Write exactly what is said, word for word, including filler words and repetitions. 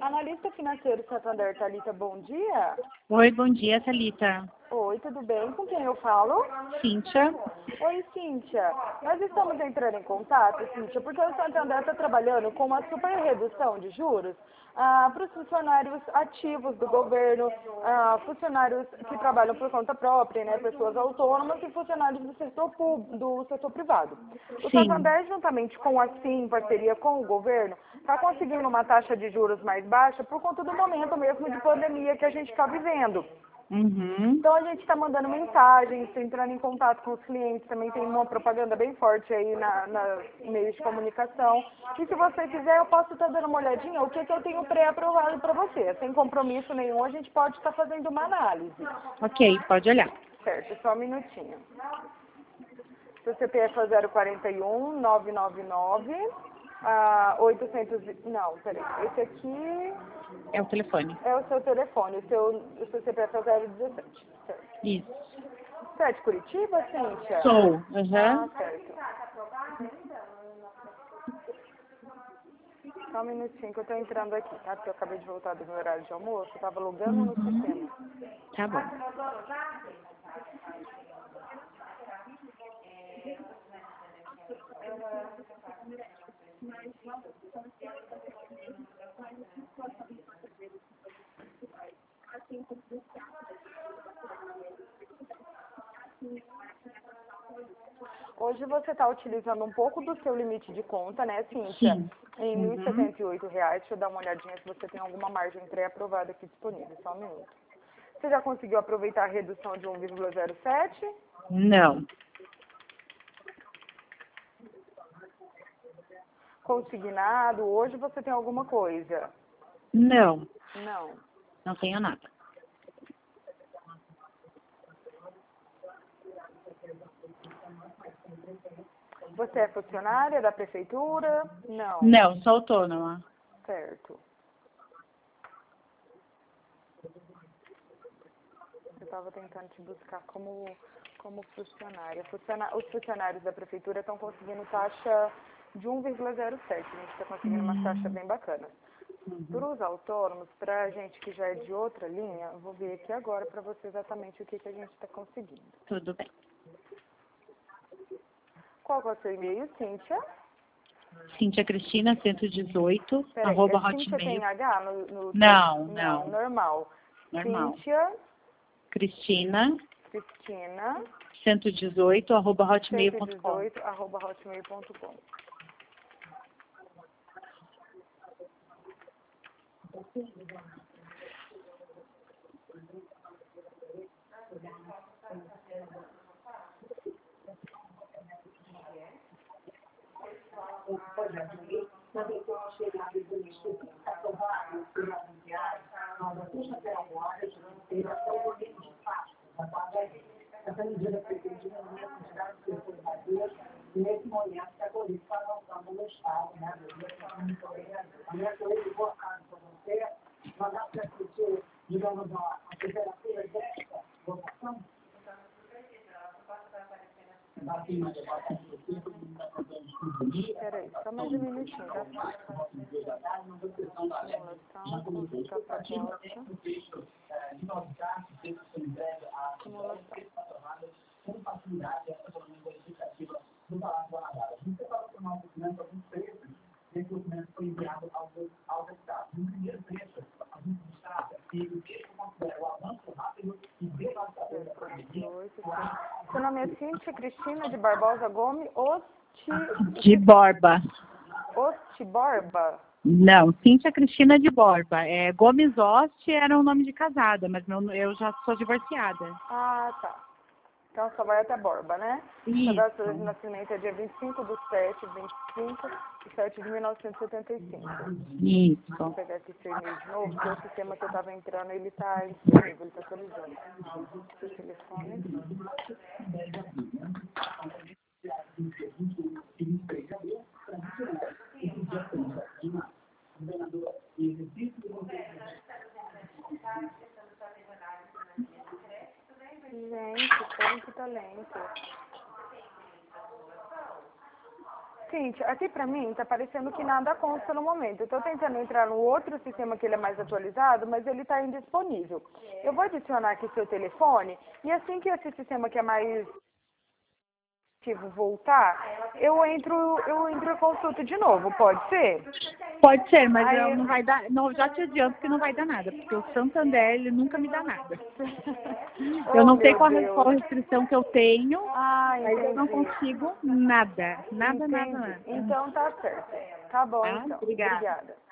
Analista financeiro Santander, Thalita, bom dia. Oi, bom dia, Thalita. Oi, tudo bem? Com quem eu falo? Cíntia. Oi, Cíntia. Nós estamos entrando em contato, Cíntia, porque o Santander está trabalhando com uma super redução de juros ah, para os funcionários ativos do governo, ah, funcionários que trabalham por conta própria, né, pessoas autônomas e funcionários do setor, público, do setor privado. O Sim. Santander, juntamente com a Sim, em parceria com o governo, está conseguindo uma taxa de juros mais baixa por conta do momento mesmo de pandemia que a gente está vivendo. Uhum. Então a gente está mandando mensagens, tá entrando em contato com os clientes, também tem uma propaganda bem forte aí na, na meios de comunicação. E se você quiser, eu posso estar dando uma olhadinha o que, que eu tenho pré-aprovado para você. Sem compromisso nenhum, a gente pode estar fazendo uma análise. Ok, pode olhar. Certo, só um minutinho. Seu C P F é zero quatro um, nove nove nove, ah, oitocentos... Não, peraí. Esse aqui É o telefone. é o seu telefone. O seu, o seu C P F é zero dezessete. Certo. Isso. Você é de Curitiba, Cíntia? Sou. Uhum. Ah, certo. Só um minutinho que eu tô entrando aqui, tá? Porque eu acabei de voltar do meu horário de almoço, eu tava logando no Uhum. sistema. Tá bom. Hoje você está utilizando um pouco do seu limite de conta, né, Cíntia? Sim. Em mil e Uhum. setenta e oito reais. Deixa eu dar uma olhadinha se você tem alguma margem pré-aprovada aqui disponível. Só um minuto. Você já conseguiu aproveitar a redução de um vírgula zero sete? Não. Consignado? Hoje você tem alguma coisa? Não. Não. Não tenho nada. Você é funcionária da prefeitura? Não. Não, sou autônoma. Certo. Eu estava tentando te buscar como, como funcionária. Funciona- Os funcionários da prefeitura estão conseguindo taxa de um vírgula zero sete. A gente está conseguindo uma taxa bem bacana. Para os autônomos, para a gente que já é de outra linha, eu vou ver aqui agora para você exatamente o que, que a gente está conseguindo. Tudo bem. Qual que é o seu e-mail, Cíntia? Cíntia Cristina, cento e dezoito, Peraí, arroba é Cíntia tem hotmail. H no, no Não, seu- não. normal. Normal. Cíntia Cristina, Cristina cento e dezoito, arroba hotmail cento e ponto com. dezoito arroba hotmail ponto com. Peraí, só mais um minutinho, tá? Simulação, consulta proposta. Simulação. Seu nome é Cíntia Cristina de Barbosa Gomes Osti... De Borba. Ostiborba? Não, Cíntia Cristina de Borba. É, Gomes Oste era um nome de casada, mas meu, eu já sou divorciada. Ah, tá. Então só vai até Borba, né? Isso. Sua data de nascimento é dia vinte e cinco de sete, vinte e cinco de sete de mil novecentos e setenta e cinco. Isso. Vou pegar aqui seu e-mail de novo, porque o sistema que eu estava entrando, ele está indisponível, ele está atualizando. Seu telefone. Gente, como que talento. Cíntia, aqui pra mim tá parecendo que nada consta no momento. Eu tô tentando entrar no outro sistema que ele é mais atualizado, mas ele tá indisponível. Eu vou adicionar aqui seu telefone e assim que esse sistema que é mais voltar, eu entro, eu entro e consulto de novo, pode ser? Pode ser, mas Aí eu eu- não vai dar. Não, já te adianto que não vai dar nada, porque o Santander ele nunca me dá nada. Oh, Eu não sei meu qual, a- Deus. qual a restrição que eu tenho, Ah, mas eu não entendi. consigo nada. Nada, nada, Entendi. nada. Então tá certo. Tá bom Tá? então. Obrigada. Obrigada.